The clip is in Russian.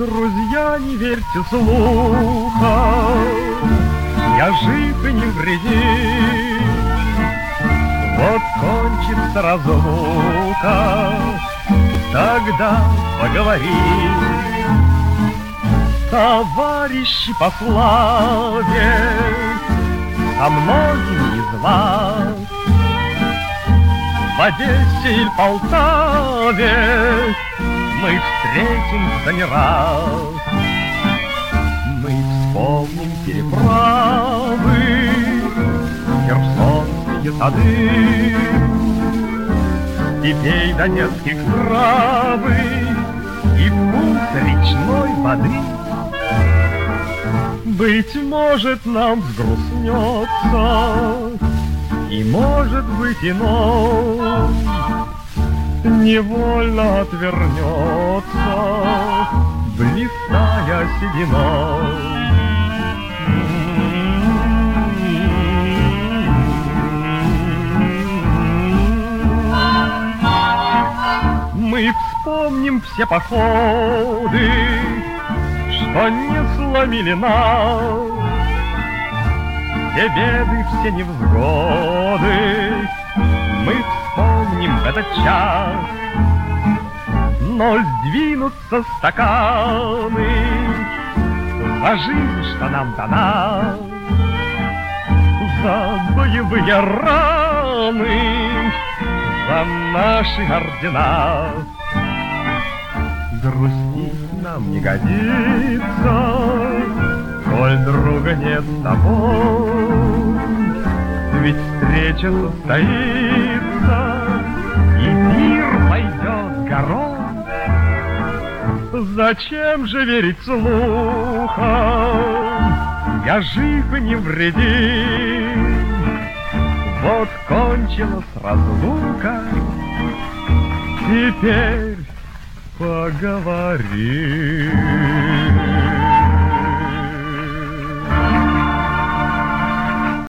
Друзья, не верьте слухам, я жив и невредим. Вот кончится разлука, тогда поговорим. Товарищи по славе, со многими из вас в Одессе или Полтаве мы встретимся не раз. Мы вспомним переправы, херсонские сады, степей донецких травы и вкус речной воды. Быть может, нам взгрустнется, и, может быть, иной невольно отвернется, блистая сединой. Мы вспомним все походы, что не сломили нас, все беды, все невзгоды. Мы вспомним в этот час, но сдвинутся стаканы за жизнь, что нам дана, за боевые раны, за наши ордена. Грустить нам не годится, коль друга нет с тобой. Ведь встреча состоится, и мир пойдет горой. Зачем же верить слухам? Я жив и невредим. Вот кончилась разлука, теперь поговорим.